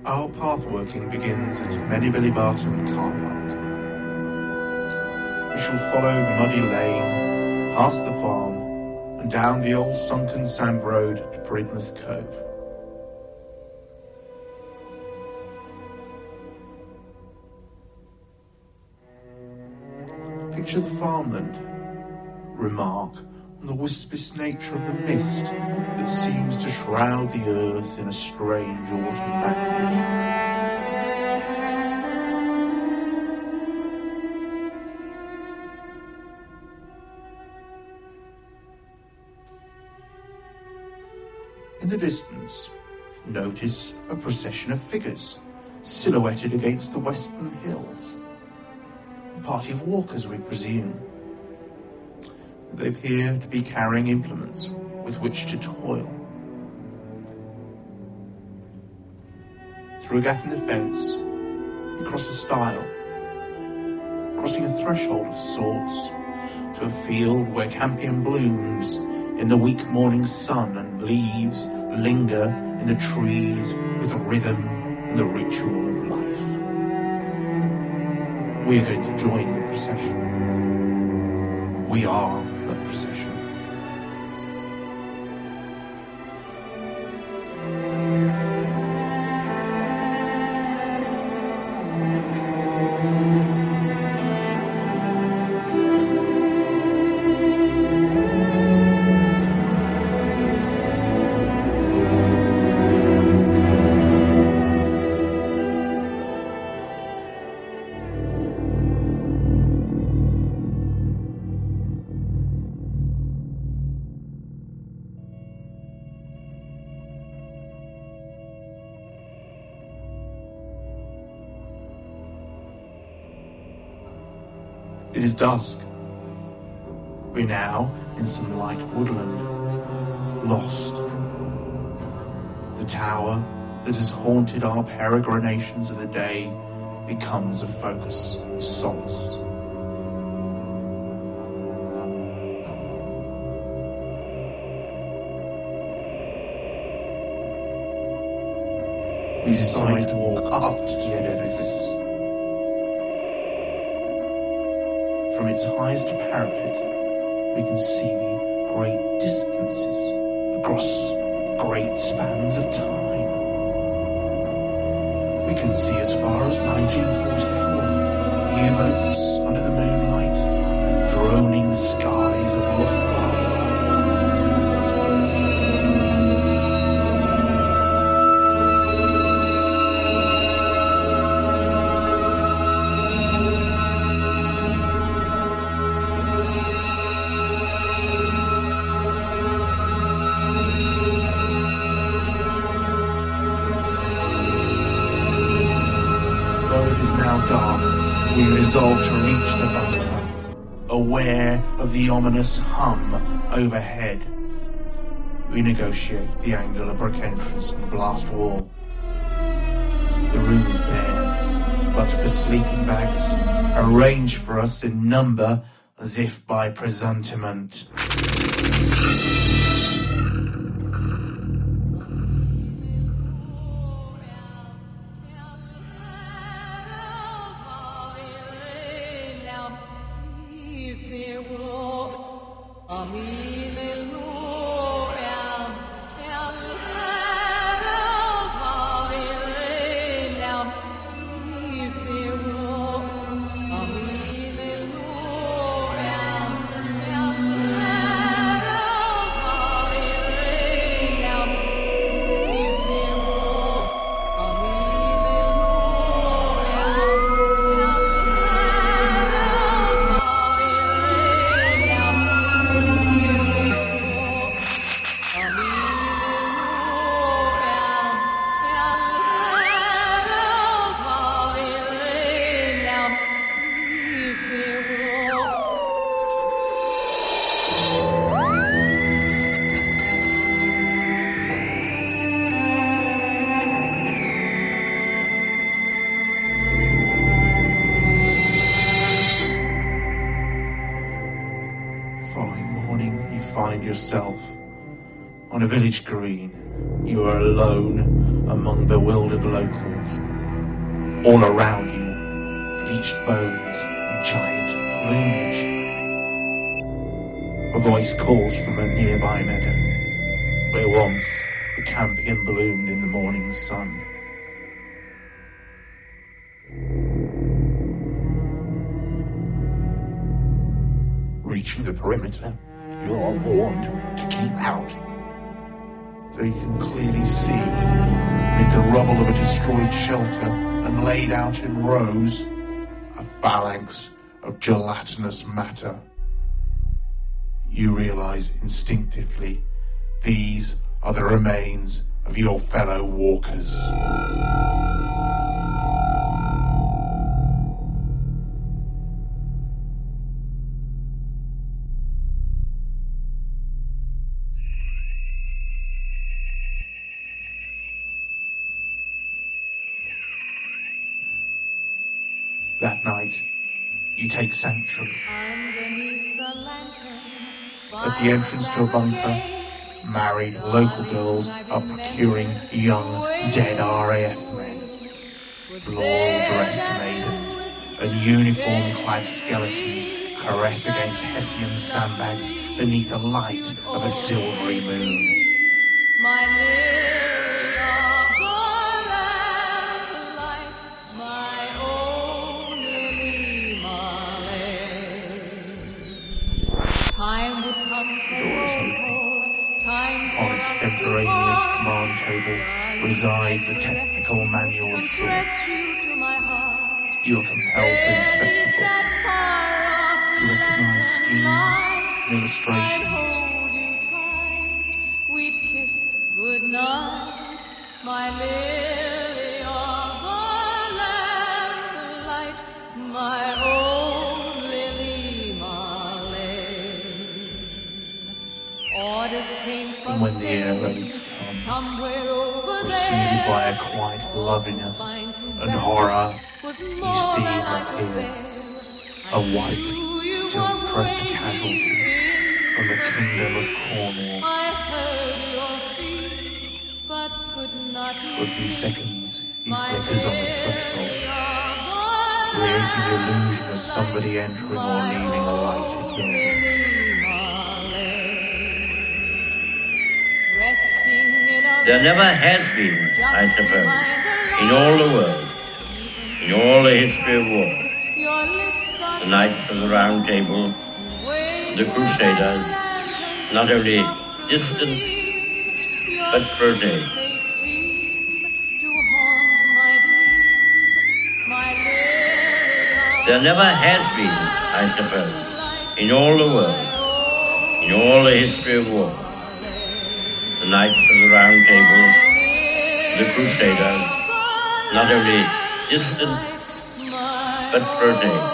Our pathworking begins at Meadowbilly Barton car park. We shall follow the muddy lane, past the farm, and down the old sunken sand road to Breedmouth Cove. Picture the farmland. Remark on the wispiest nature of the mist that seems to shroud the earth in a strange autumn background. In the distance, notice a procession of figures silhouetted against the western hills. A party of walkers, we presume. They appear to be carrying implements with which to toil. Through a gap in the fence, you cross a stile, crossing a threshold of sorts to a field where campion blooms in the weak morning sun and leaves linger in the trees with the rhythm and the ritual of life. We are going to join the procession. We are the procession. It is dusk. We're now in some light woodland, lost. The tower that has haunted our peregrinations of the day becomes a focus of solace. We decide to walk up to the edifice. From its highest parapet, we can see great distances across great spans of time. We can see as far as 1944, U-boats under the moonlight and droning skies of Luftwaffe. We resolve to reach the bunker, aware of the ominous hum overhead. We negotiate the angular brick entrance and blast wall. The room is bare, but for sleeping bags, arranged for us in number as if by presentiment. Yourself on a village green. You are alone among bewildered locals. All around you, bleached bones and giant plumage. A voice calls from a nearby meadow, where once the campion bloomed in the morning sun. Reaching the perimeter, you are warned to keep out. So you can clearly see, amid the rubble of a destroyed shelter and laid out in rows, a phalanx of gelatinous matter. You realize instinctively these are the remains of your fellow walkers. That night, you take sanctuary. At the entrance to a bunker, married local girls are procuring young, dead RAF men. Floral-dressed maidens and uniform-clad skeletons caress against Hessian sandbags beneath the light of a silvery moon. The door is open. On extemporaneous command table resides a technical manual of sorts. You are compelled to inspect the book. You recognize schemes and illustrations. We kiss goodnight, my lily of the lamplight, my own Lily Marlene. And when the air raids come, preceded by a quiet loveliness and horror, you see him appear, a white, silk-dressed casualty from the kingdom of Cornwall. For a few seconds, he flickers on the threshold, creating the illusion of somebody entering or leaving a lighted building. There never has been, I suppose, in all the world, in all the history of war, the Knights of the Round Table, the Crusaders, not only distant, but prosaic. There never has been, I suppose, in all the world, in all the history of war, the Knights of the Round Table, the Crusaders, not only distant, but prosaic.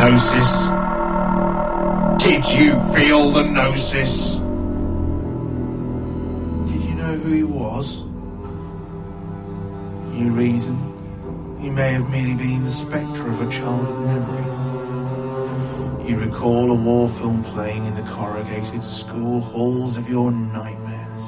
gnosis? Did you feel the gnosis? Did you know who he was? You reason he may have merely been the spectre of a childhood memory. You recall a war film playing in the corrugated school halls of your nightmares.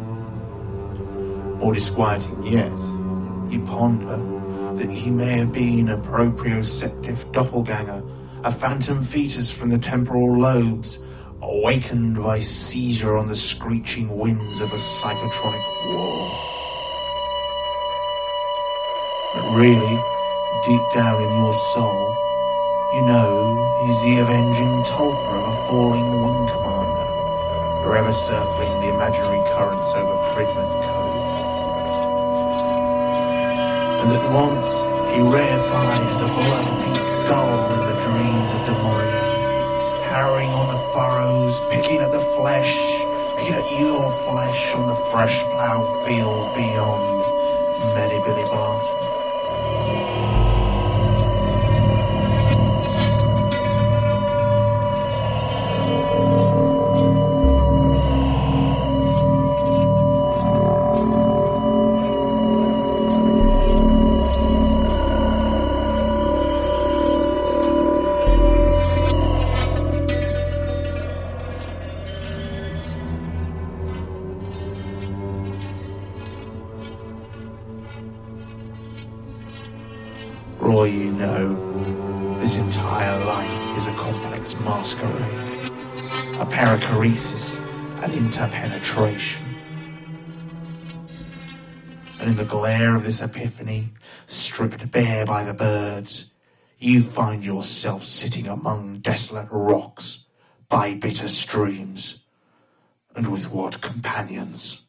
More disquieting yet, you ponder that he may have been a proprioceptive doppelganger, a phantom fetus from the temporal lobes, awakened by seizure on the screeching winds of a psychotronic war. But really, deep down in your soul, you know he's the avenging tulpa of a falling wing commander, forever circling the imaginary currents over Pridmouth Cove. And that once he reified as a blood-beak gull in the dreams of Demoria, harrowing on the furrows, picking at the flesh, picking at your flesh on the fresh ploughed fields beyond Melly Billy Barton. Roy, you know, this entire life is a complex masquerade, a perichoresis, an interpenetration. And in the glare of this epiphany, stripped bare by the birds, you find yourself sitting among desolate rocks, by bitter streams, and with what companions?